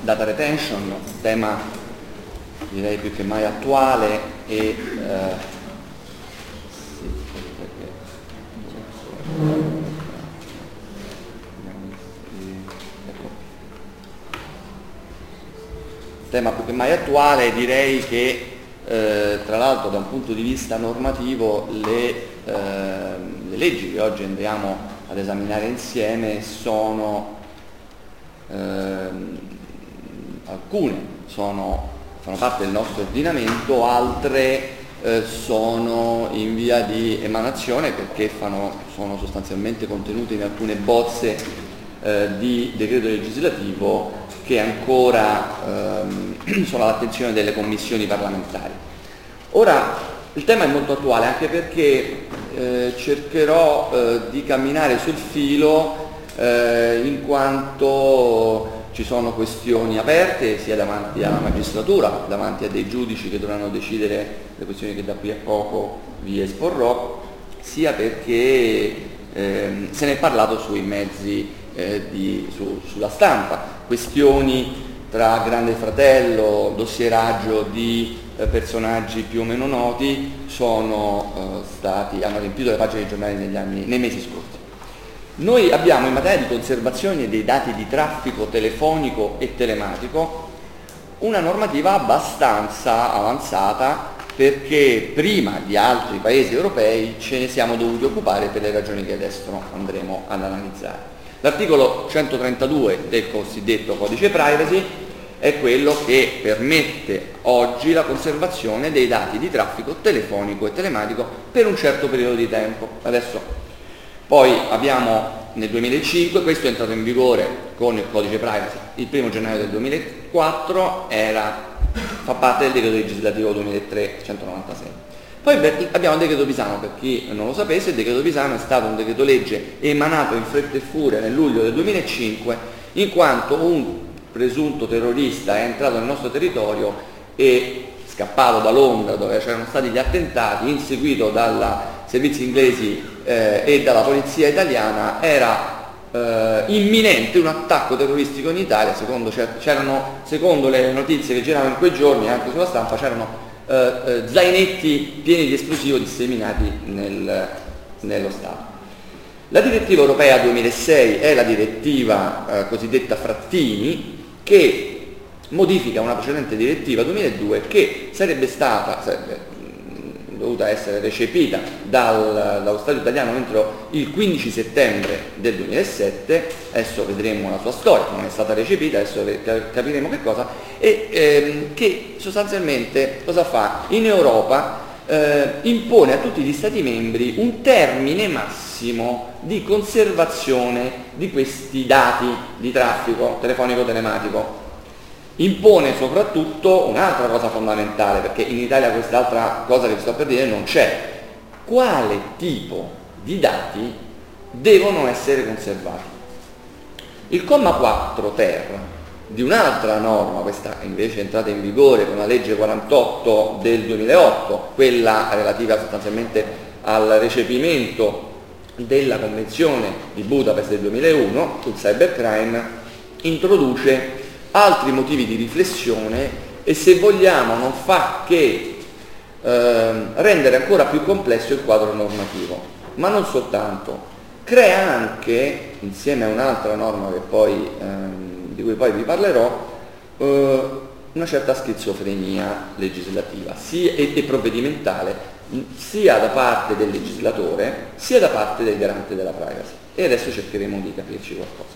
data retention, tema direi più che mai attuale e tema più che mai attuale. Direi che tra l'altro da un punto di vista normativo le leggi che oggi andiamo ad esaminare insieme sono alcune fanno parte del nostro ordinamento, altre sono in via di emanazione perché sono sostanzialmente contenute in alcune bozze di decreto legislativo che ancora sono all'attenzione delle commissioni parlamentari. Ora, il tema è molto attuale anche perché cercherò di camminare sul filo in quanto ci sono questioni aperte sia davanti alla magistratura, davanti a dei giudici che dovranno decidere le questioni che da qui a poco vi esporrò, sia perché se ne è parlato sui mezzi sulla stampa, questioni tra Grande Fratello, dossieraggio di personaggi più o meno noti hanno riempito le pagine dei giornali nei mesi scorsi. Noi abbiamo in materia di conservazione dei dati di traffico telefonico e telematico una normativa abbastanza avanzata perché prima di altri paesi europei ce ne siamo dovuti occupare per le ragioni che adesso andremo ad analizzare. L'articolo 132 del cosiddetto codice privacy è quello che permette oggi la conservazione dei dati di traffico telefonico e telematico per un certo periodo di tempo. Poi abbiamo nel 2005, questo è entrato in vigore con il codice privacy il 1 gennaio del 2004, fa parte del decreto legislativo 2003-196. Poi abbiamo il decreto Pisano, per chi non lo sapesse, il decreto Pisano è stato un decreto legge emanato in fretta e furia nel luglio del 2005, in quanto un presunto terrorista è entrato nel nostro territorio e scappato da Londra dove c'erano stati gli attentati, inseguito dai servizi inglesi e dalla polizia italiana. Era imminente un attacco terroristico in Italia, secondo le notizie che giravano in quei giorni anche sulla stampa c'erano zainetti pieni di esplosivo disseminati nello Stato. La direttiva europea 2006 è la direttiva cosiddetta Frattini, che modifica una precedente direttiva 2002 che sarebbe dovuta essere recepita dallo Stato italiano entro il 15 settembre del 2007, adesso vedremo la sua storia, non è stata recepita, adesso capiremo che cosa, e che sostanzialmente cosa fa? In Europa impone a tutti gli Stati membri un termine massimo di conservazione di questi dati di traffico telefonico-telematico. Impone soprattutto un'altra cosa fondamentale, perché in Italia quest'altra cosa che vi sto per dire non c'è: quale tipo di dati devono essere conservati. Il comma 4 ter di un'altra norma, questa invece è entrata in vigore con la legge 48 del 2008, quella relativa sostanzialmente al recepimento della Convenzione di Budapest del 2001 sul cybercrime, introduce altri motivi di riflessione e, se vogliamo, non fa che rendere ancora più complesso il quadro normativo, ma non soltanto, crea anche, insieme a un'altra norma di cui poi vi parlerò, una certa schizofrenia legislativa e provvedimentale, sia da parte del legislatore sia da parte del garante della privacy, e adesso cercheremo di capirci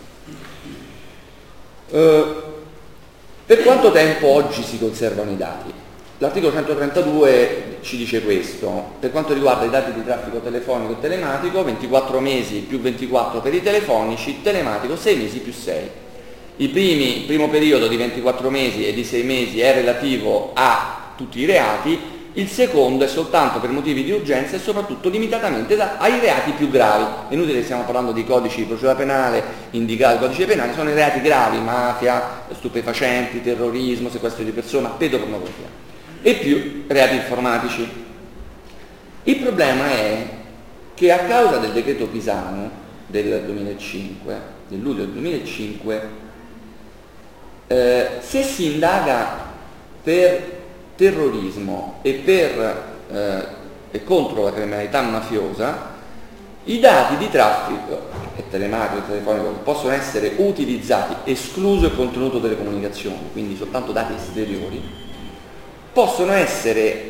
qualcosa. Per quanto tempo oggi si conservano i dati? L'articolo 132 ci dice questo: per quanto riguarda i dati di traffico telefonico e telematico, 24 mesi più 24 per i telefonici, telematico 6 mesi più 6. Il primo periodo di 24 mesi e di 6 mesi è relativo a tutti i reati, il secondo è soltanto per motivi di urgenza e soprattutto limitatamente ai reati più gravi. È inutile che stiamo parlando di codici di procedura penale, indicati codici penali, sono i reati gravi: mafia, stupefacenti, terrorismo, sequestro di persona, pedopornografia, e più reati informatici. Il problema è che a causa del decreto Pisano del luglio del 2005, Se si indaga per terrorismo e contro la criminalità mafiosa, i dati di traffico e telematico e telefonico che possono essere utilizzati, escluso il contenuto delle comunicazioni, quindi soltanto dati esteriori, possono essere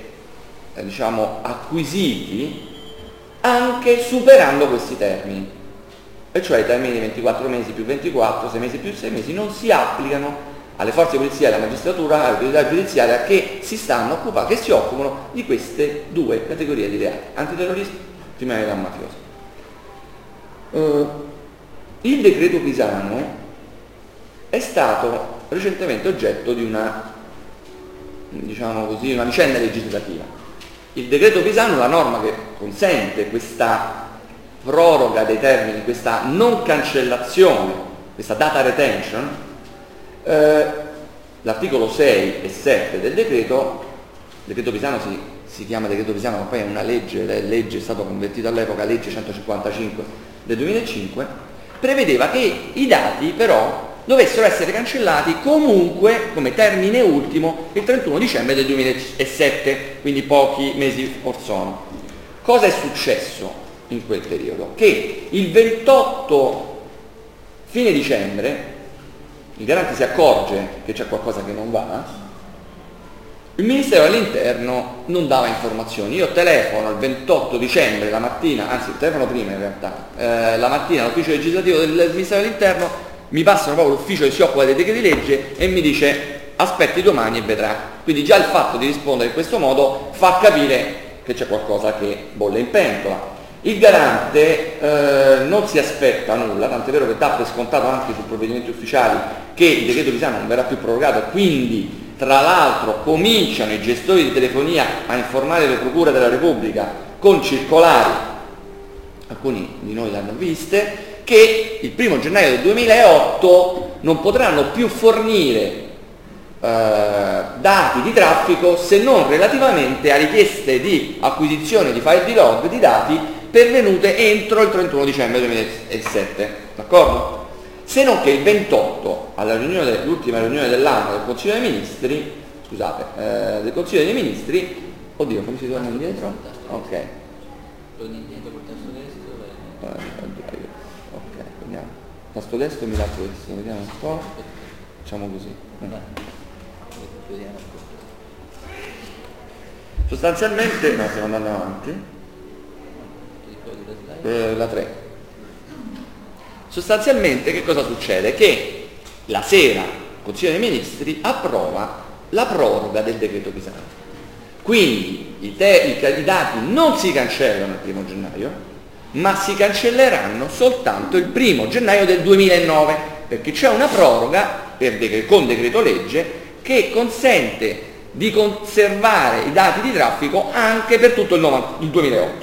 acquisiti anche superando questi termini, e cioè i termini di 24 mesi più 24, 6 mesi più 6 mesi non si applicano alle forze di polizia, alla magistratura, all'autorità giudiziaria che si occupano di queste due categorie di reati: antiterrorismo e criminalità mafiosa. Il decreto Pisanu è stato recentemente oggetto di una vicenda legislativa. Il decreto Pisanu, la norma che consente questa proroga dei termini, questa non cancellazione, questa data retention, l'articolo 6 e 7 del decreto Pisanu si chiama decreto Pisanu, ma poi è una legge, è stato convertito all'epoca legge 155 del 2005, prevedeva che i dati però dovessero essere cancellati comunque come termine ultimo il 31 dicembre del 2007, quindi pochi mesi or sono. Cosa è successo in quel periodo? Che il 28 fine dicembre il garante si accorge che c'è qualcosa che non va, il Ministero dell'Interno non dava informazioni. Io telefono il 28 dicembre la mattina, anzi telefono prima in realtà, la mattina all'ufficio legislativo del Ministero dell'Interno, mi passano proprio l'ufficio che si occupa dei decreti legge e mi dice aspetti domani e vedrà. Quindi già il fatto di rispondere in questo modo fa capire che c'è qualcosa che bolle in pentola. Il garante non si aspetta nulla, tant'è vero che dà per scontato anche su provvedimenti ufficiali che il decreto Pisanu non verrà più prorogato, e quindi tra l'altro cominciano i gestori di telefonia a informare le procure della Repubblica con circolari, alcuni di noi l'hanno viste, che il 1° gennaio del 2008 non potranno più fornire dati di traffico se non relativamente a richieste di acquisizione di file di log di dati pervenute entro il 31 dicembre 2007, d'accordo? Se non che il 28, l'ultima riunione dell'anno del Consiglio dei Ministri, del Consiglio dei Ministri, oddio, come si torna indietro? Ok. Ok, vediamo. Tasto destro mi dà questo, vediamo un po'. Facciamo così. Sostanzialmente, no, stiamo andando avanti. La 3. Sostanzialmente che cosa succede? Che la sera il Consiglio dei Ministri approva la proroga del decreto Pisanu. Quindi i dati non si cancellano il 1° gennaio, ma si cancelleranno soltanto il 1° gennaio del 2009, perché c'è una proroga con decreto legge che consente di conservare i dati di traffico anche per tutto il 2008.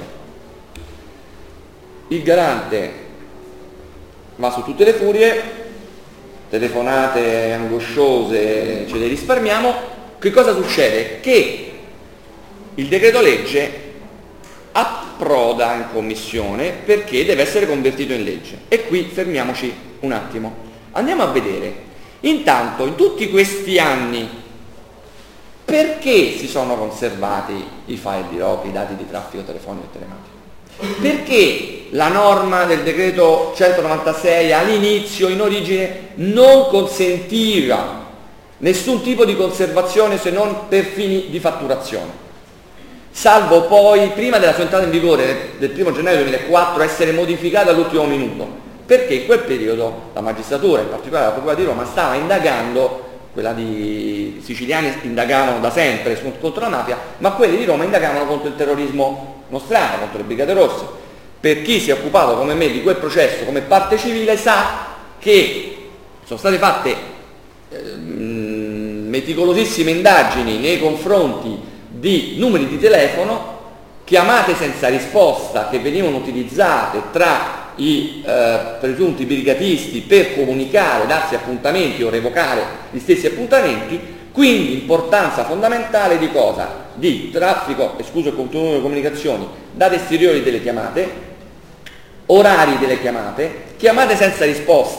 Il garante va su tutte le furie, telefonate angosciose ce le risparmiamo. Che cosa succede? Che il decreto legge approda in commissione perché deve essere convertito in legge, e qui fermiamoci un attimo, andiamo a vedere intanto in tutti questi anni perché si sono conservati i file di log, i dati di traffico telefonico e telematico. Perché la norma del decreto 196 all'inizio, in origine, non consentiva nessun tipo di conservazione se non per fini di fatturazione, salvo poi, prima della sua entrata in vigore del 1° gennaio 2004, essere modificata all'ultimo minuto, perché in quel periodo la magistratura, in particolare la Procura di Roma, stava indagando, quella di siciliani indagavano da sempre contro la mafia, ma quelli di Roma indagavano contro il terrorismo nostrano, contro le Brigate Rosse. Per chi si è occupato come me di quel processo come parte civile sa che sono state fatte meticolosissime indagini nei confronti di numeri di telefono, chiamate senza risposta che venivano utilizzate tra i presunti brigatisti per comunicare, darsi appuntamenti o revocare gli stessi appuntamenti. Quindi importanza fondamentale di cosa? Di traffico, escluso il contenuto delle comunicazioni, dati esteriori delle chiamate, orari delle chiamate, chiamate senza risposta,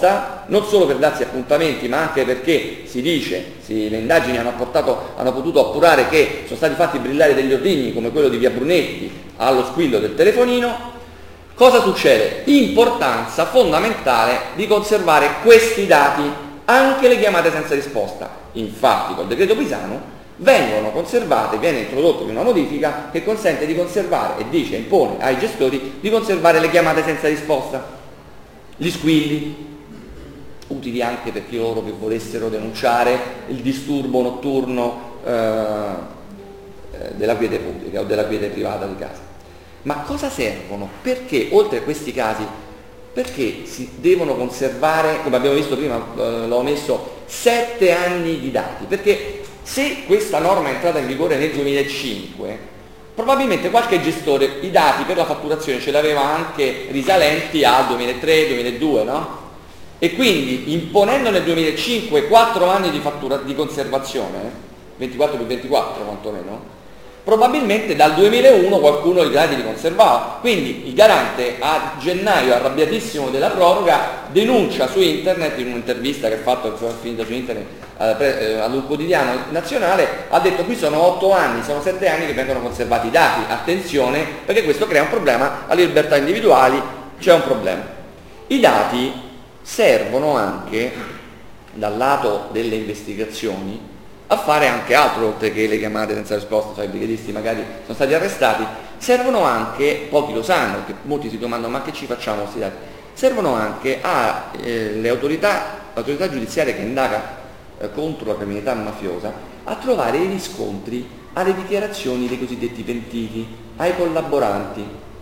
non solo per darsi appuntamenti, ma anche perché si dice, le indagini hanno potuto appurare che sono stati fatti brillare degli ordigni come quello di via Brunetti allo squillo del telefonino. Cosa succede? Importanza fondamentale di conservare questi dati, anche le chiamate senza risposta. Infatti col decreto Pisanu vengono conservate, viene introdotta una modifica che consente di conservare e dice, impone ai gestori di conservare le chiamate senza risposta, gli squilli, utili anche per chi loro che volessero denunciare il disturbo notturno della quiete pubblica o della quiete privata di casa. Ma cosa servono? Perché oltre a questi casi, perché si devono conservare, come abbiamo visto prima, l'ho messo, 7 anni di dati? Perché se questa norma è entrata in vigore nel 2005, probabilmente qualche gestore i dati per la fatturazione ce l'aveva anche risalenti al 2003-2002, no? E quindi imponendo nel 2005 4 anni di conservazione, 24 più 24 quantomeno, probabilmente dal 2001 qualcuno i dati li conservava. Quindi il garante a gennaio, arrabbiatissimo della proroga, denuncia su internet, in un'intervista che ha fatto, finita su internet, ad un quotidiano nazionale, ha detto: qui sono 8 anni, sono 7 anni che vengono conservati i dati, attenzione, perché questo crea un problema alle libertà individuali, c'è un problema. I dati servono anche, dal lato delle investigazioni, a fare anche altro, oltre che le chiamate senza risposta, cioè i brighedisti magari sono stati arrestati, servono anche, pochi lo sanno, che molti si domandano ma che ci facciamo questi dati, servono anche alle autorità giudiziarie che indaga contro la criminalità mafiosa a trovare i riscontri alle dichiarazioni dei cosiddetti pentiti, ai collaboranti.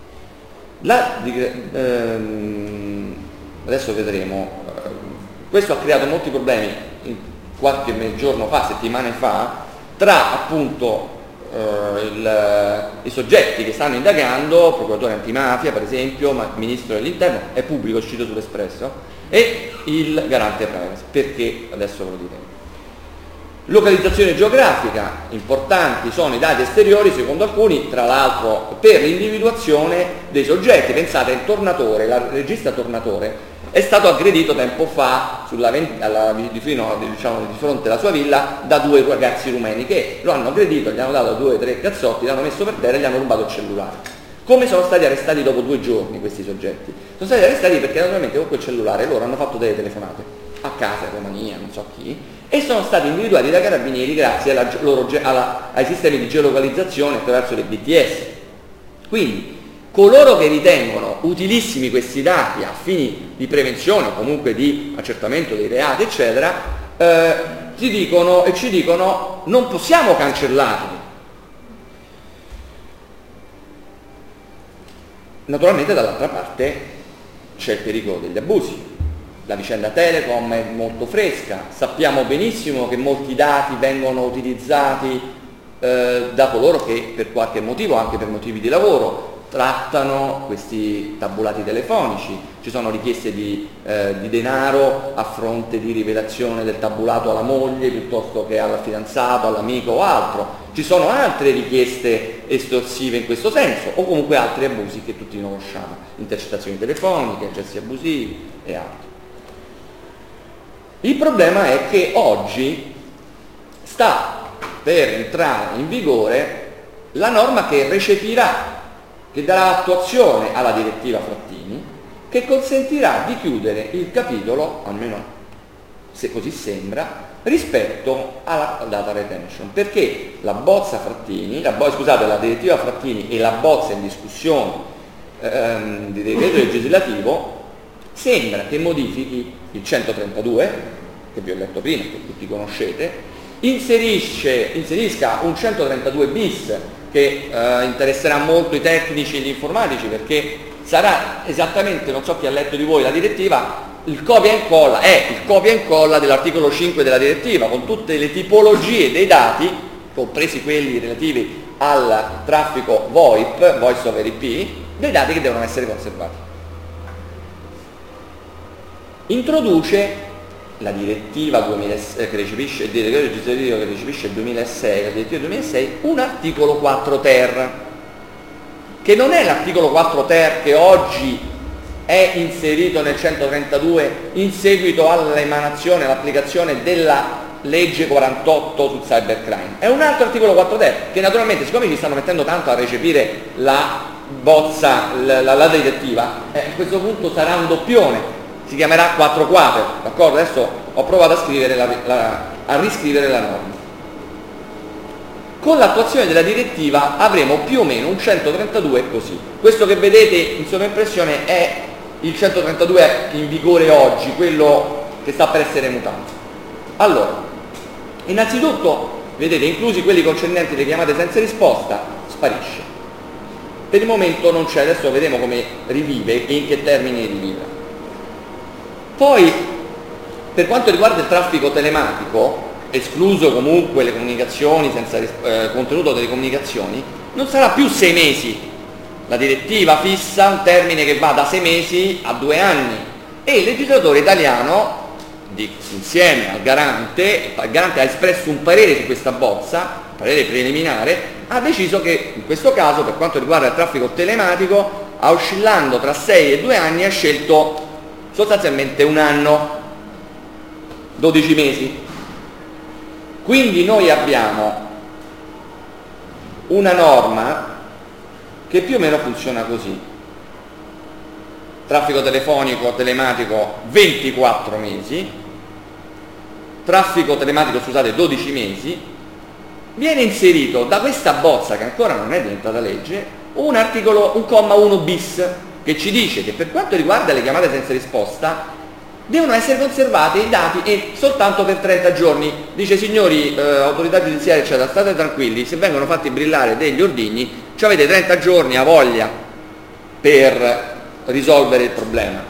Adesso vedremo, questo ha creato molti problemi qualche giorno fa, settimane fa, tra appunto i soggetti che stanno indagando, procuratore antimafia per esempio, ma ministro dell'interno, è pubblico, uscito sull'Espresso, e il garante privacy. Perché? Adesso ve lo diremo. Localizzazione geografica, importanti sono i dati esteriori, secondo alcuni, tra l'altro per l'individuazione dei soggetti. Pensate, il tornatore, il regista tornatore, è stato aggredito tempo fa di fronte alla sua villa da 2 ragazzi rumeni che lo hanno aggredito, gli hanno dato 2 o 3 cazzotti, l'hanno messo per terra e gli hanno rubato il cellulare. Come sono stati arrestati dopo 2 giorni questi soggetti? Sono stati arrestati perché naturalmente con quel cellulare loro hanno fatto delle telefonate a casa, in Romania, non so chi, e sono stati individuati dai carabinieri grazie ai sistemi di geolocalizzazione attraverso le BTS. Quindi coloro che ritengono utilissimi questi dati a fini di prevenzione o comunque di accertamento dei reati, eccetera, ci dicono non possiamo cancellarli. Naturalmente dall'altra parte c'è il pericolo degli abusi. La vicenda Telecom è molto fresca, sappiamo benissimo che molti dati vengono utilizzati da coloro che per qualche motivo, anche per motivi di lavoro, trattano questi tabulati telefonici. Ci sono richieste di denaro a fronte di rivelazione del tabulato alla moglie piuttosto che al fidanzato, all'amico o altro. Ci sono altre richieste estorsive in questo senso, o comunque altri abusi che tutti conosciamo, intercettazioni telefoniche, accessi abusivi e altro. Il problema è che oggi sta per entrare in vigore la norma che recepirà, che darà attuazione alla direttiva Frattini, che consentirà di chiudere il capitolo, almeno se così sembra, rispetto alla data retention, perché la direttiva Frattini e la bozza in discussione di decreto legislativo sembra che modifichi il 132, che vi ho letto prima, che tutti conoscete, inserisca un 132 bis che interesserà molto i tecnici e gli informatici, perché sarà esattamente, non so chi ha letto di voi la direttiva, il copia e incolla dell'articolo 5 della direttiva, con tutte le tipologie dei dati, compresi quelli relativi al traffico VoIP, Voice over IP, dei dati che devono essere conservati. Introduce la direttiva che recepisce, il decreto legislativo che recepisce il 2006, la direttiva 2006, un articolo 4 ter, che non è l'articolo 4 ter che oggi è inserito nel 132 in seguito all'emanazione, all'applicazione della legge 48 sul cybercrime. È un altro articolo 4 ter, che naturalmente, siccome ci stanno mettendo tanto a recepire la bozza, la direttiva, a questo punto sarà un doppione, si chiamerà 4 quater, d'accordo? Adesso ho provato a scrivere a riscrivere la norma. Con l'attuazione della direttiva avremo più o meno un 132 così. Questo che vedete in sovraimpressione è il 132 in vigore oggi, quello che sta per essere mutato. Allora, innanzitutto, vedete, inclusi quelli concernenti le chiamate senza risposta, sparisce. Per il momento non c'è, adesso vedremo come rivive e in che termini rivive. Poi, per quanto riguarda il traffico telematico, escluso comunque le comunicazioni senza contenuto delle comunicazioni, non sarà più 6 mesi. La direttiva fissa un termine che va da 6 mesi a 2 anni e il legislatore italiano, insieme al garante, il garante ha espresso un parere su questa bozza, un parere preliminare, ha deciso che in questo caso, per quanto riguarda il traffico telematico, oscillando tra 6 e 2 anni, ha scelto sostanzialmente 1 anno, 12 mesi. Quindi noi abbiamo una norma che più o meno funziona così: traffico telefonico, telematico 24 mesi, traffico telematico, scusate, 12 mesi, viene inserito da questa bozza, che ancora non è diventata legge, un comma 1 bis, che ci dice che per quanto riguarda le chiamate senza risposta devono essere conservati i dati e soltanto per 30 giorni. Dice: signori autorità giudiziarie, eccetera, state tranquilli, se vengono fatti brillare degli ordigni, ci avete 30 giorni a voglia per risolvere il problema.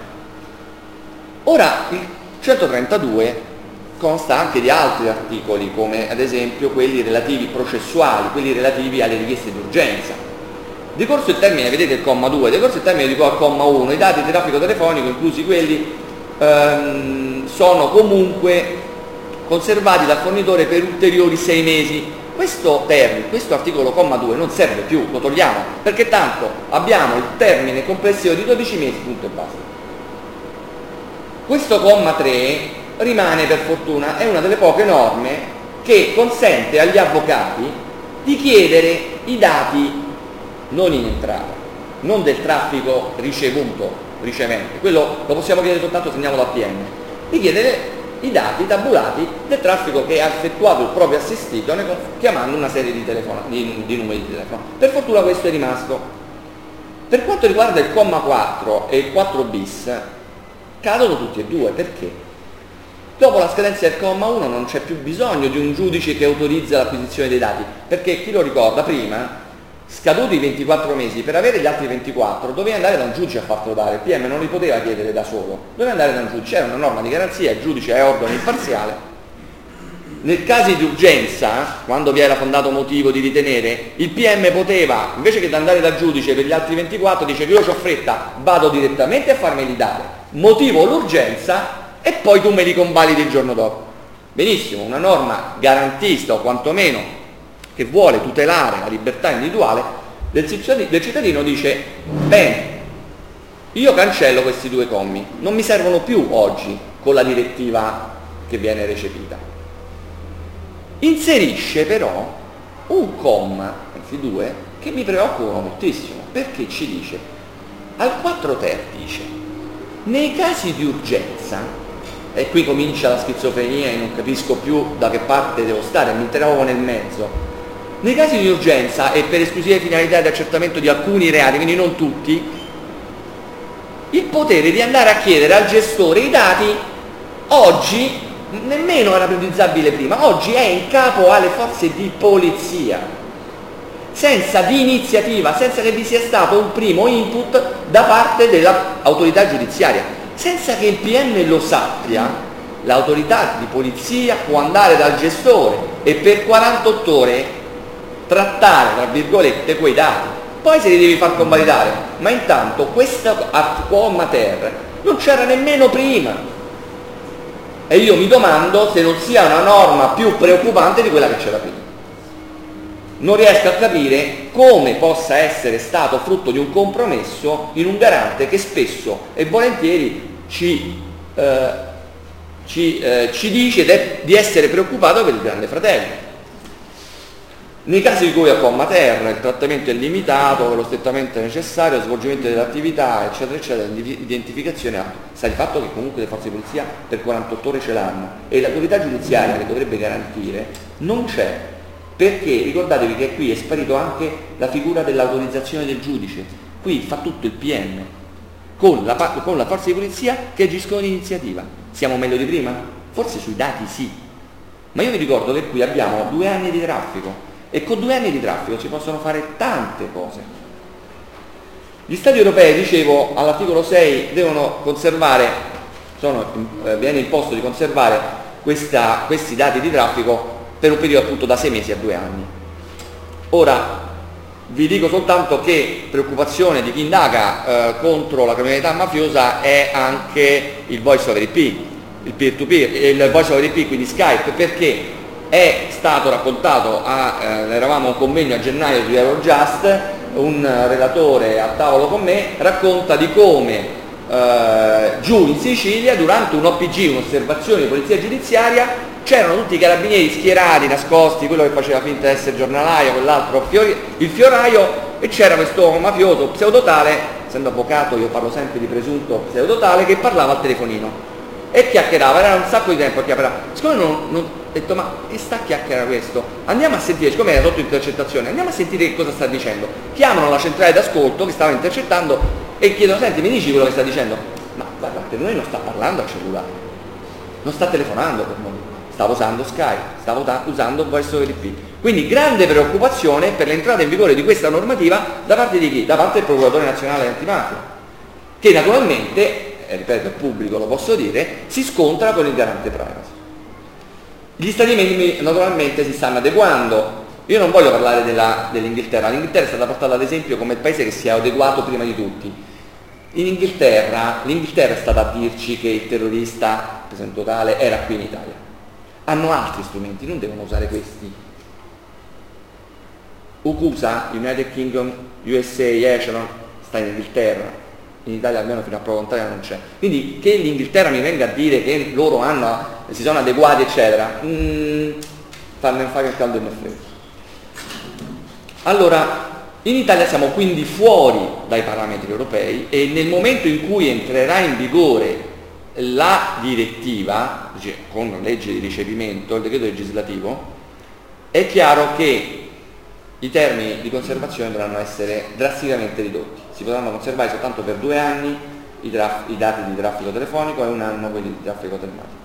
Ora, il 132 consta anche di altri articoli, come ad esempio quelli relativi processuali, quelli relativi alle richieste di urgenza. Decorso il termine, vedete il comma 2, decorso il termine di cui al comma 1, i dati di traffico telefonico, inclusi quelli, sono comunque conservati dal fornitore per ulteriori 6 mesi. Questo articolo comma 2 non serve più, lo togliamo, perché tanto abbiamo il termine complessivo di 12 mesi, punto e basta. Questo comma 3 rimane, per fortuna, è una delle poche norme che consente agli avvocati di chiedere i dati non in entrata, non del traffico ricevente, quello lo possiamo chiedere soltanto se andiamo dal PM, di chiedere i dati tabulati del traffico che ha effettuato il proprio assistito chiamando una serie di numeri di telefono. Per fortuna questo è rimasto. Per quanto riguarda il comma 4 e il 4 bis, cadono tutti e due. Perché? Dopo la scadenza del comma 1 non c'è più bisogno di un giudice che autorizza l'acquisizione dei dati, perché chi lo ricorda, prima, scaduti i 24 mesi, per avere gli altri 24 doveva andare da un giudice a farlo dare, il PM non li poteva chiedere da solo, doveva andare da un giudice, era una norma di garanzia, il giudice è organo imparziale. Nel caso di urgenza, quando vi era fondato motivo di ritenere, il PM poteva, invece che andare dal giudice per gli altri 24, dice: io ho fretta, vado direttamente a farmeli dare, motivo l'urgenza e poi tu me li convalidi il giorno dopo. Benissimo, una norma garantista o quantomeno che vuole tutelare la libertà individuale del cittadino, dice: bene, io cancello questi 2 commi, non mi servono più oggi con la direttiva che viene recepita. Inserisce però un comma, anzi 2, che mi preoccupano moltissimo, perché ci dice, al 4 ter dice: nei casi di urgenza, e qui comincia la schizofrenia e non capisco più da che parte devo stare, mi trovo nel mezzo. Nei casi di urgenza e per esclusive finalità di accertamento di alcuni reati, quindi non tutti, il potere di andare a chiedere al gestore i dati oggi nemmeno era ipotizzabile prima, oggi è in capo alle forze di polizia, senza di iniziativa, senza che vi sia stato un primo input da parte dell'autorità giudiziaria, senza che il PM lo sappia. L'autorità di polizia può andare dal gestore e per 48 ore trattare, tra virgolette, quei dati, poi se li devi far convalidare, ma intanto questo comma ter non c'era nemmeno prima, e io mi domando se non sia una norma più preoccupante di quella che c'era prima. non riesco a capire come possa essere stato frutto di un compromesso in un garante che spesso e volentieri ci dice di essere preoccupato per il grande fratello. Nei casi di cui a comma terra il trattamento è limitato, lo strettamente necessario, lo svolgimento dell'attività, eccetera, eccetera, identificazione, sta di fatto che comunque le forze di polizia per 48 ore ce l'hanno e l'autorità giudiziaria che dovrebbe garantire non c'è, perché ricordatevi che qui è sparito anche la figura dell'autorizzazione del giudice, qui fa tutto il PM, con la forza di polizia che agiscono in iniziativa. Siamo meglio di prima? Forse sui dati sì, ma io vi ricordo che qui abbiamo 2 anni di traffico e con 2 anni di traffico si possono fare tante cose. Gli Stati europei, dicevo, all'articolo 6 devono conservare, viene imposto di conservare questi dati di traffico per un periodo appunto da 6 mesi a 2 anni. Ora, vi dico soltanto che preoccupazione di chi indaga contro la criminalità mafiosa è anche il voice over IP, il peer-to-peer, il voice over IP, quindi Skype, perché è stato raccontato, eravamo a un convegno a gennaio di Eurojust, un relatore a tavolo con me racconta di come giù in Sicilia durante un OPG, un'osservazione di polizia giudiziaria, c'erano tutti i carabinieri schierati, nascosti, quello che faceva finta di essere giornalaio, quell'altro il fioraio, e c'era questo mafioso pseudotale, essendo avvocato io parlo sempre di presunto pseudotale, che parlava al telefonino e chiacchierava, era un sacco di tempo a chiacchierare. Siccome non ho detto, ma che sta a chiacchierare questo? Andiamo a sentire, siccome era sotto intercettazione, andiamo a sentire che cosa sta dicendo. Chiamano la centrale d'ascolto che stava intercettando e chiedono, senti, mi dici quello che sta dicendo? Ma guardate, lui non sta parlando al cellulare, non sta telefonando per noi, stava usando Skype, stava usando voice over IP. Quindi grande preoccupazione per l'entrata in vigore di questa normativa da parte di chi? Da parte del Procuratore Nazionale Antimafia, che naturalmente, ripeto, il pubblico lo posso dire, si scontra con il garante privacy. Gli Stati membri naturalmente si stanno adeguando. Io non voglio parlare dell'Inghilterra, l'Inghilterra è stata portata ad esempio come il paese che si è adeguato prima di tutti. L'Inghilterra è stata a dirci che il terrorista presente tale era qui in Italia. Hanno altri strumenti, non devono usare questi. UCUSA, United Kingdom, USA, Echelon, sta in Inghilterra. In Italia almeno fino a prova contraria non c'è. Quindi che l'Inghilterra mi venga a dire che loro si sono adeguati eccetera, farne fare il caldo e me freddo. Allora, in Italia siamo quindi fuori dai parametri europei e nel momento in cui entrerà in vigore la direttiva, con la legge di recepimento, il decreto legislativo, è chiaro che i termini di conservazione dovranno essere drasticamente ridotti. Si potranno conservare soltanto per 2 anni i dati di traffico telefonico e 1 anno quelli di traffico telematico.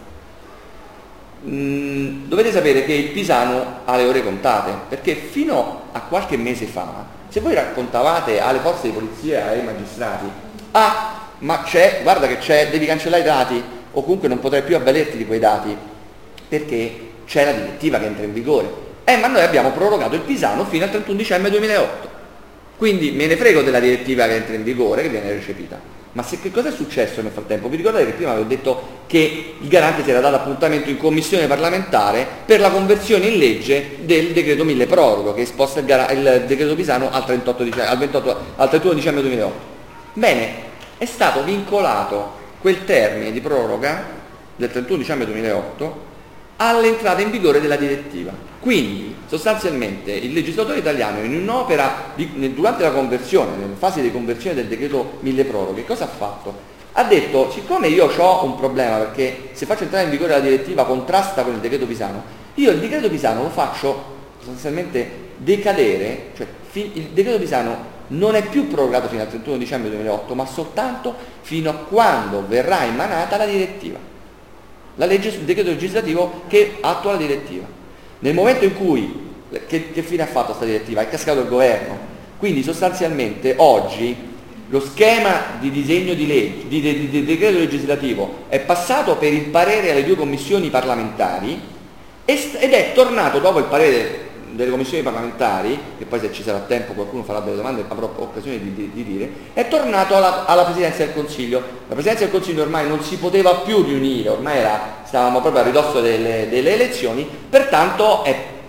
Dovete sapere che il Pisano ha le ore contate, perché fino a qualche mese fa, se voi raccontavate alle forze di polizia e ai magistrati, ma guarda che devi cancellare i dati, o comunque non potrai più avvalerti di quei dati, perché c'è la direttiva che entra in vigore. Ma noi abbiamo prorogato il Pisano fino al 31 dicembre 2008, quindi me ne frego della direttiva che entra in vigore, che viene recepita. Ma che cosa è successo nel frattempo? Vi ricordate che prima avevo detto che il garante si era dato appuntamento in commissione parlamentare per la conversione in legge del decreto mille prorogo, che sposta il decreto Pisano al 31 dicembre 2008. Bene, è stato vincolato quel termine di proroga del 31 dicembre 2008 all'entrata in vigore della direttiva. Quindi sostanzialmente il legislatore italiano in un'opera durante la conversione, nella fase di conversione del decreto mille proroghe, cosa ha fatto? Ha detto, siccome io ho un problema perché se faccio entrare in vigore la direttiva contrasta con il decreto Pisano, io il decreto Pisano lo faccio sostanzialmente decadere, cioè il decreto Pisano non è più prorogato fino al 31 dicembre 2008, ma soltanto fino a quando verrà emanata la direttiva, la legge sul decreto legislativo che attua la direttiva. Nel momento in cui, che fine ha fatto questa direttiva? È cascato il governo, quindi sostanzialmente oggi lo schema di disegno di legge, di decreto legislativo è passato per il parere alle 2 commissioni parlamentari ed è tornato dopo il parere delle commissioni parlamentari, che poi se ci sarà tempo qualcuno farà delle domande, avrò occasione di dire, è tornato alla Presidenza del Consiglio. La Presidenza del Consiglio ormai non si poteva più riunire, ormai stavamo proprio a ridosso delle elezioni, pertanto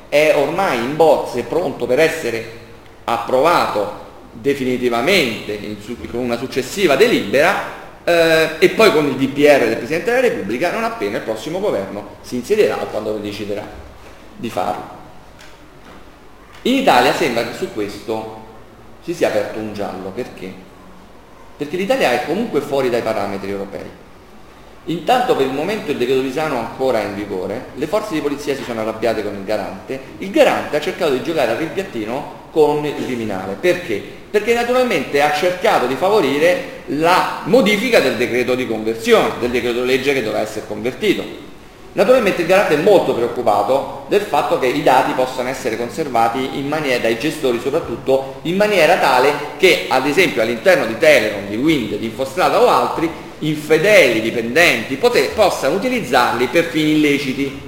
è ormai in bozze, pronto per essere approvato definitivamente con una successiva delibera e poi con il DPR del Presidente della Repubblica non appena il prossimo governo si insedierà o quando deciderà di farlo. In Italia sembra che su questo si sia aperto un giallo. Perché? Perché l'Italia è comunque fuori dai parametri europei. Intanto per il momento il decreto Pisano è ancora in vigore, le forze di polizia si sono arrabbiate con il garante ha cercato di giocare al rimpiattino con il Viminale. Perché? Perché naturalmente ha cercato di favorire la modifica del decreto di conversione, del decreto legge che doveva essere convertito. Naturalmente il garante è molto preoccupato del fatto che i dati possano essere conservati dai gestori soprattutto in maniera tale che ad esempio all'interno di Telecom, di Wind, di Infostrada o altri infedeli dipendenti possano utilizzarli per fini illeciti.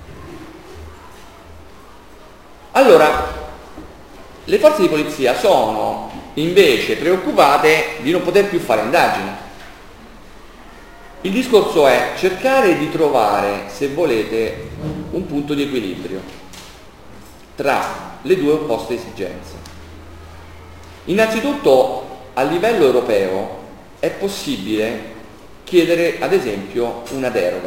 Allora, le forze di polizia sono invece preoccupate di non poter più fare indagini. Il discorso è cercare di trovare, se volete, un punto di equilibrio tra le due opposte esigenze. Innanzitutto, a livello europeo è possibile chiedere, ad esempio, una deroga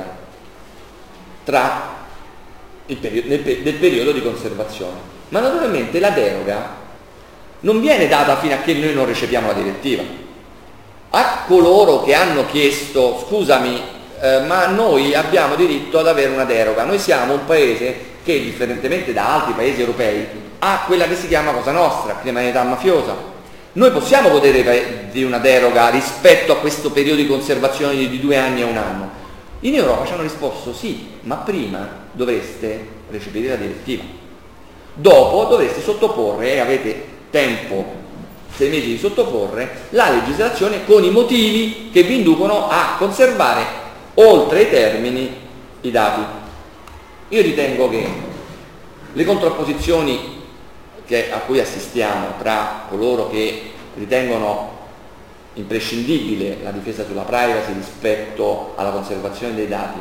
del periodo di conservazione. Ma naturalmente la deroga non viene data fino a che noi non recepiamo la direttiva. A coloro che hanno chiesto, scusami, ma noi abbiamo diritto ad avere una deroga, noi siamo un paese che, differentemente da altri paesi europei, ha quella che si chiama Cosa Nostra, criminalità mafiosa. Noi possiamo godere di una deroga rispetto a questo periodo di conservazione di 2 anni a 1 anno. In Europa ci hanno risposto sì, ma prima dovreste recepire la direttiva. Dopo dovreste sottoporre, e avete tempo 6 mesi di sottoporre, la legislazione con i motivi che vi inducono a conservare oltre i termini i dati. Io ritengo che le contrapposizioni a cui assistiamo tra coloro che ritengono imprescindibile la difesa sulla privacy rispetto alla conservazione dei dati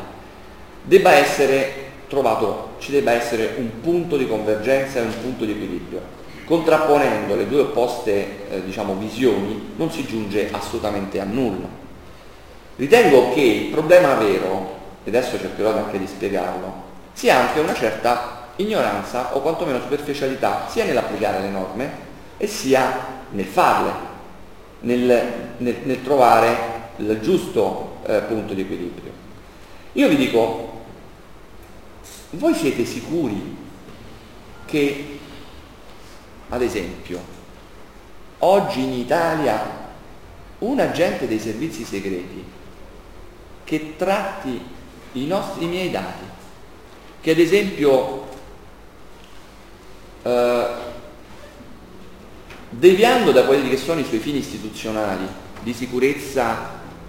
ci debba essere un punto di convergenza e un punto di equilibrio. Contrapponendo le due opposte visioni non si giunge assolutamente a nulla. Ritengo che il problema vero, e adesso cercherò anche di spiegarlo, sia anche una certa ignoranza o quantomeno superficialità sia nell'applicare le norme e sia nel farle, nel trovare il giusto punto di equilibrio. Io vi dico, voi siete sicuri che ad esempio, oggi in Italia un agente dei servizi segreti che tratti i miei dati, che ad esempio deviando da quelli che sono i suoi fini istituzionali di sicurezza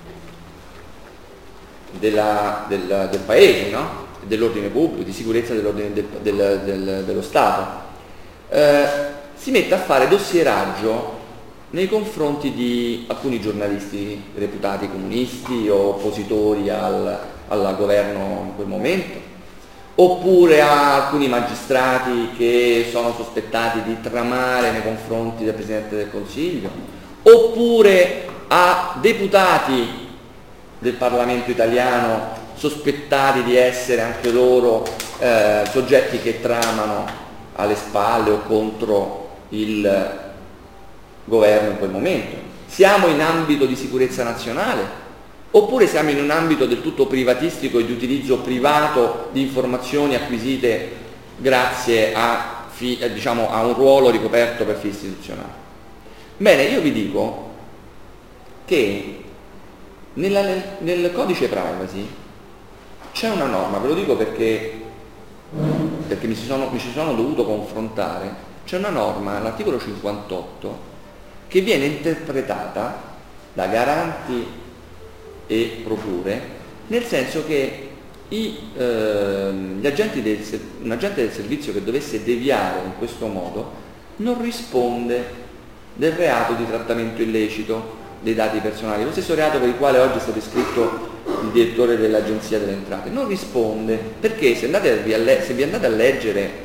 del paese, no? Dell'ordine pubblico, di sicurezza dello Stato, si mette a fare dossieraggio nei confronti di alcuni giornalisti reputati comunisti o oppositori al governo in quel momento, oppure a alcuni magistrati che sono sospettati di tramare nei confronti del Presidente del Consiglio, oppure a deputati del Parlamento italiano sospettati di essere anche loro soggetti che tramano alle spalle o contro il governo in quel momento. Siamo in ambito di sicurezza nazionale oppure siamo in un ambito del tutto privatistico e di utilizzo privato di informazioni acquisite grazie a un ruolo ricoperto per fini istituzionali? Bene, io vi dico che nel codice privacy c'è una norma, ve lo dico perché mi ci sono dovuto confrontare. C'è una norma, l'articolo 58, che viene interpretata da garanti e procure nel senso che un agente del servizio che dovesse deviare in questo modo non risponde del reato di trattamento illecito dei dati personali, lo stesso reato per il quale oggi è stato iscritto il direttore dell'Agenzia delle Entrate. Non risponde perché se vi andate a leggere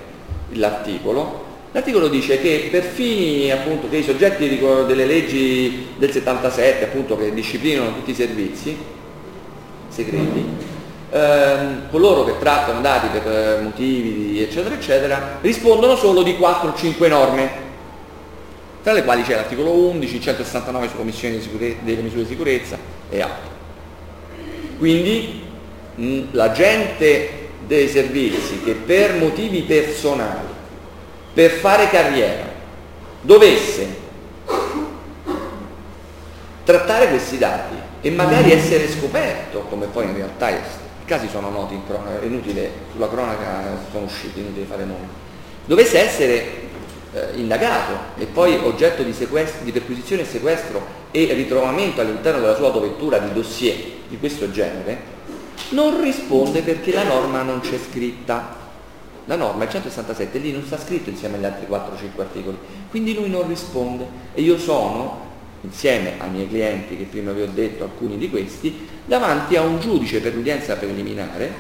l'articolo. L'articolo dice che per fini appunto che i soggetti delle leggi del 77 appunto che disciplinano tutti i servizi segreti, coloro che trattano dati per motivi eccetera eccetera rispondono solo di 4 o 5 norme, tra le quali c'è l'articolo 11, 169 su commissione delle misure di sicurezza e altri. Quindi l'agente dei servizi che per motivi personali, per fare carriera, dovesse trattare questi dati e magari essere scoperto, come poi in realtà i casi sono noti in cronaca, è inutile, sulla cronaca sono usciti, è inutile fare nomi, dovesse essere indagato e poi oggetto di perquisizione e sequestro e ritrovamento all'interno della sua autovettura di dossier di questo genere, non risponde perché la norma non c'è scritta. La norma, il 167, lì non sta scritto insieme agli altri 4-5 articoli, quindi lui non risponde e io sono, insieme ai miei clienti che prima vi ho detto, alcuni di questi, davanti a un giudice per l'udienza preliminare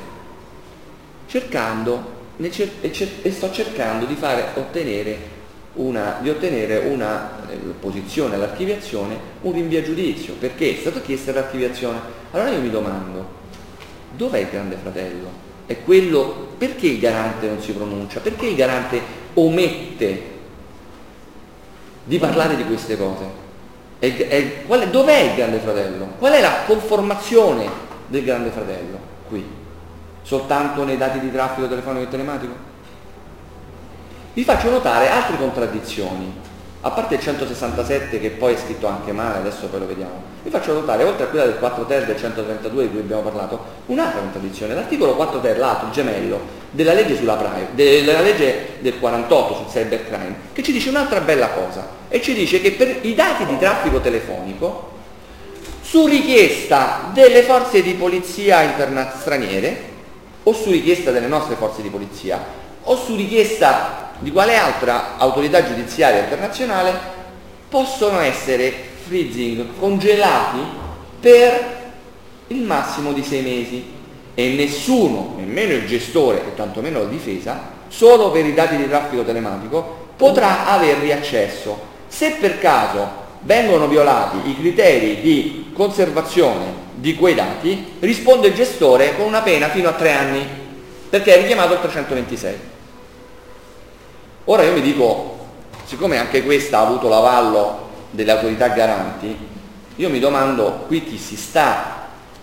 e sto cercando di ottenere una opposizione all'archiviazione, un rinvio a giudizio, perché è stata chiesta l'archiviazione. Allora io mi domando, dov'è il Grande Fratello? È quello, perché il garante non si pronuncia? Perché il garante omette di parlare di queste cose? Dov'è il Grande Fratello? Qual è la conformazione del Grande Fratello qui? Soltanto nei dati di traffico telefonico e telematico? Vi faccio notare altre contraddizioni, a parte il 167 che poi è scritto anche male, adesso poi lo vediamo. Vi faccio notare, oltre a quella del 4 ter del 132 di cui abbiamo parlato, un'altra contraddizione. L'articolo 4 ter, l'altro, il gemello, della legge sulla della legge del 48 sul cybercrime, che ci dice un'altra bella cosa, e ci dice che per i dati di traffico telefonico, su richiesta delle forze di polizia straniere, o su richiesta delle nostre forze di polizia, o su richiesta di quale altra autorità giudiziaria internazionale, possono essere freezing, congelati per il massimo di 6 mesi e nessuno, nemmeno il gestore e tantomeno la difesa, solo per i dati di traffico telematico potrà avervi accesso. Se per caso vengono violati i criteri di conservazione di quei dati, risponde il gestore con una pena fino a 3 anni, perché è richiamato il 326. Ora io mi dico, siccome anche questa ha avuto l'avallo delle autorità garanti, io mi domando qui chi si sta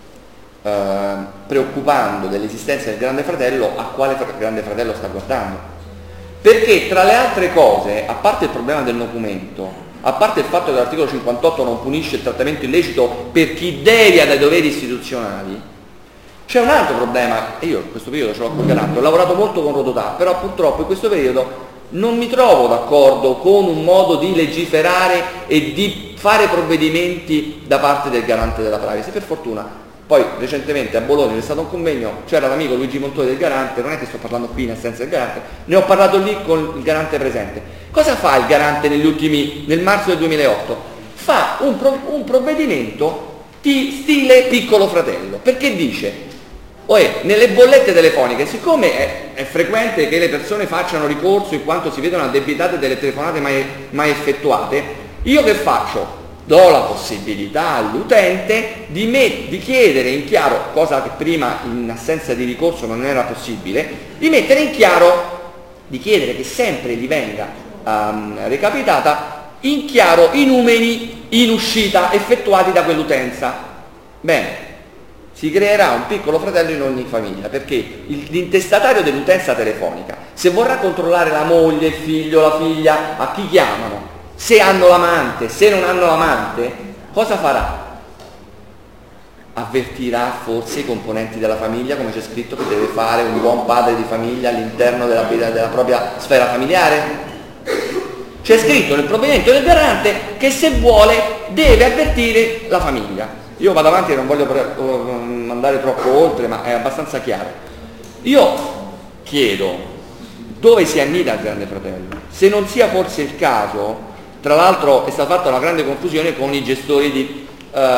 preoccupando dell'esistenza del Grande Fratello, a quale Grande Fratello sta guardando. Perché tra le altre cose, a parte il problema del documento, a parte il fatto che l'articolo 58 non punisce il trattamento illecito per chi devia dai doveri istituzionali, c'è un altro problema, e io in questo periodo ce l'ho col garante, ho lavorato molto con Rodotà, però purtroppo in questo periodo non mi trovo d'accordo con un modo di legiferare e di fare provvedimenti da parte del garante della privacy. Per fortuna, poi recentemente a Bologna c'è stato un convegno, c'era l'amico Luigi Montoni del garante, non è che sto parlando qui in assenza del garante, ne ho parlato lì con il garante presente. Cosa fa il garante nel marzo del 2008? Fa un provvedimento di stile Piccolo Fratello, perché dice: nelle bollette telefoniche, siccome è frequente che le persone facciano ricorso in quanto si vedono addebitate delle telefonate mai effettuate, io che faccio? Do la possibilità all'utente di chiedere in chiaro, cosa che prima in assenza di ricorso non era possibile, di mettere in chiaro, di chiedere che sempre gli venga recapitata in chiaro i numeri in uscita effettuati da quell'utenza. Bene. Si creerà un Piccolo Fratello in ogni famiglia, perché l'intestatario dell'utenza telefonica, se vorrà controllare la moglie, il figlio, la figlia, a chi chiamano, se hanno l'amante, se non hanno l'amante, cosa farà? Avvertirà forse i componenti della famiglia, come c'è scritto che deve fare un buon padre di famiglia all'interno della propria sfera familiare? C'è scritto nel provvedimento del garante che se vuole deve avvertire la famiglia. Io vado avanti e non voglio andare troppo oltre, ma è abbastanza chiaro. Io chiedo dove si annida il Grande Fratello, se non sia forse il caso, tra l'altro è stata fatta una grande confusione con i gestori di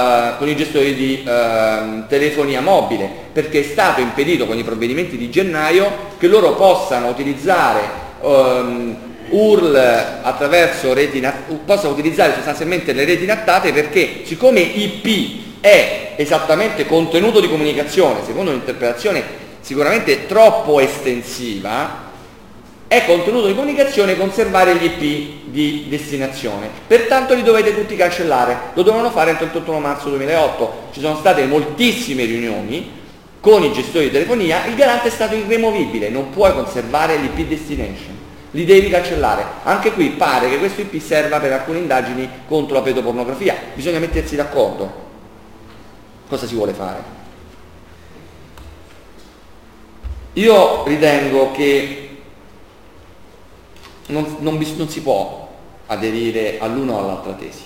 telefonia mobile, perché è stato impedito con i provvedimenti di gennaio che loro possano utilizzare URL attraverso reti possa utilizzare sostanzialmente le reti nattate, perché siccome IP è esattamente contenuto di comunicazione, secondo un'interpretazione sicuramente troppo estensiva, è contenuto di comunicazione conservare gli IP di destinazione, pertanto li dovete tutti cancellare. Lo dovevano fare entro il 31 marzo 2008, ci sono state moltissime riunioni con i gestori di telefonia, il garante è stato irremovibile, non puoi conservare l'IP destination, li devi cancellare. Anche qui pare che questo IP serva per alcune indagini contro la pedopornografia, bisogna mettersi d'accordo. Cosa si vuole fare? Io ritengo che non si può aderire all'una o all'altra tesi.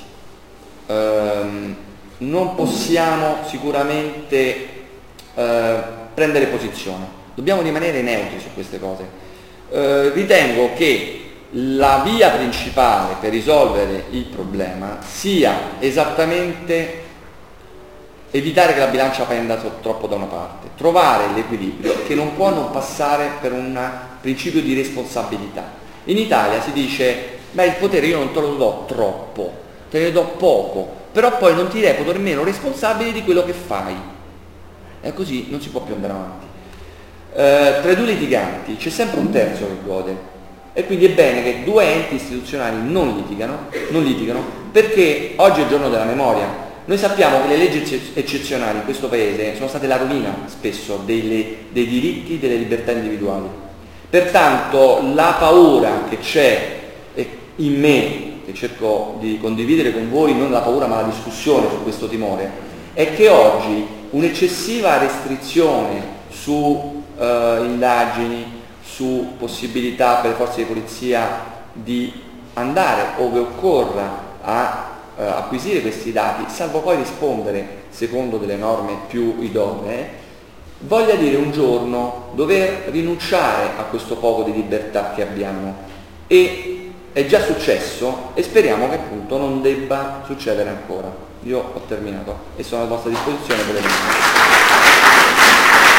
Non possiamo sicuramente prendere posizione, dobbiamo rimanere neutri su queste cose. Ritengo che la via principale per risolvere il problema sia esattamente evitare che la bilancia penda troppo da una parte, trovare l'equilibrio che non può non passare per un principio di responsabilità. In Italia si dice, beh, il potere io non te lo do troppo, te ne do poco, però poi non ti reputo nemmeno responsabile di quello che fai. E così non si può più andare avanti. Tra i due litiganti c'è sempre un terzo che gode, e quindi è bene che due enti istituzionali non litigano, perché oggi è il giorno della memoria. Noi sappiamo che le leggi eccezionali in questo Paese sono state la rovina spesso dei diritti, delle libertà individuali. Pertanto la paura che c'è in me, che cerco di condividere con voi, non la paura ma la discussione su questo timore, è che oggi un'eccessiva restrizione su indagini, su possibilità per le forze di polizia di andare ove occorra a acquisire questi dati, salvo poi rispondere secondo delle norme più idonee, voglia dire un giorno dover rinunciare a questo poco di libertà che abbiamo, e è già successo e speriamo che appunto non debba succedere ancora. Io ho terminato e sono a vostra disposizione per le domande.